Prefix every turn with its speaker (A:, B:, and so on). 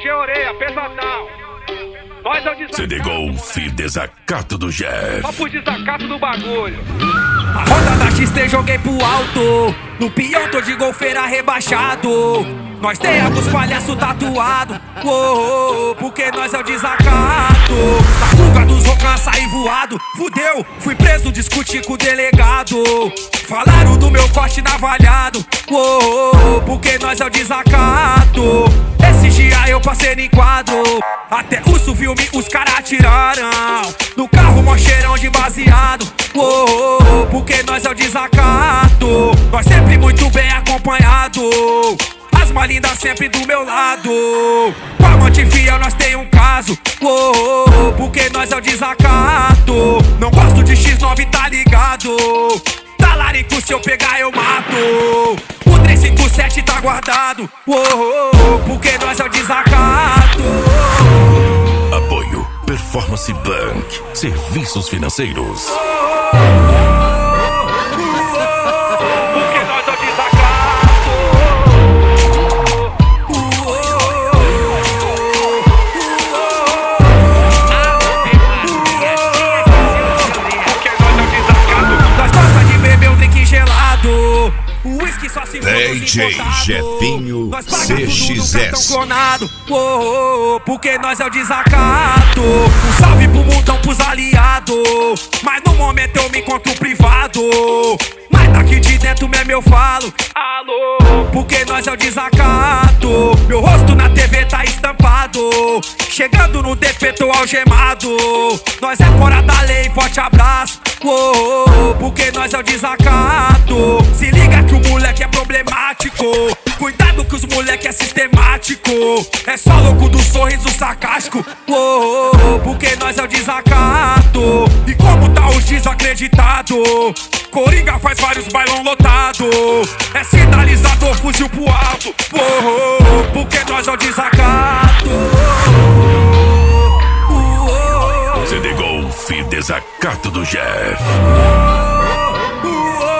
A: DJ Orelha, pesadão. Nós é o desacato.
B: CD Golf, desacato do Jeff.
A: Só pro desacato do bagulho.
C: A roda da XT joguei pro alto. No peão tô de golfeira rebaixado. Nós temos palhaço tatuado. Porque nós é o desacato. Na fuga dos rocãs saí voado. Fudeu, fui preso, discuti com o delegado. Falaram do meu corte navalhado. Porque nós é o desacato. Esse dia eu passei no enquadro. Até o filme os caras atiraram. No carro mó cheirão de baseado. Porque nós é o desacato. Nós sempre muito bem acompanhado. As malindas sempre do meu lado. Com a amante fiel nós tem um caso. Porque nós é o desacato. Não gosto de X9, tá ligado? Talarico, se eu pegar eu mato. O 357 tá guardado. Porque nós é o desacato.
B: Apoio Performance Bank, serviços financeiros.
A: Porque nós é o desacato. Porque nós é o desacato.
C: Nós gosta de beber um drink gelado. O whisky só se
B: DJ Jefinho CXS.
C: clonado. Porque nós é o desacato. Um salve pro mundão, pros aliados. Mas no momento eu me encontro privado. Mas daqui de dentro mesmo eu falo alô. Porque nós é o desacato. Meu rosto na TV tá estampado. Chegando no DP tô algemado. Nós é fora da lei, forte abraço. Porque nós é o desacato. Se liga que o moleque é problemático. Cuidado que os moleque é sistemático. É só louco do sorriso sarcástico. Porque nós é o desacato. E como tá os desacreditados? Coringa faz vários bailão lotado. É sinalizador, fuzil pro alto. Porque nós é o desacato.
B: CD Golf, desacato do Jeff.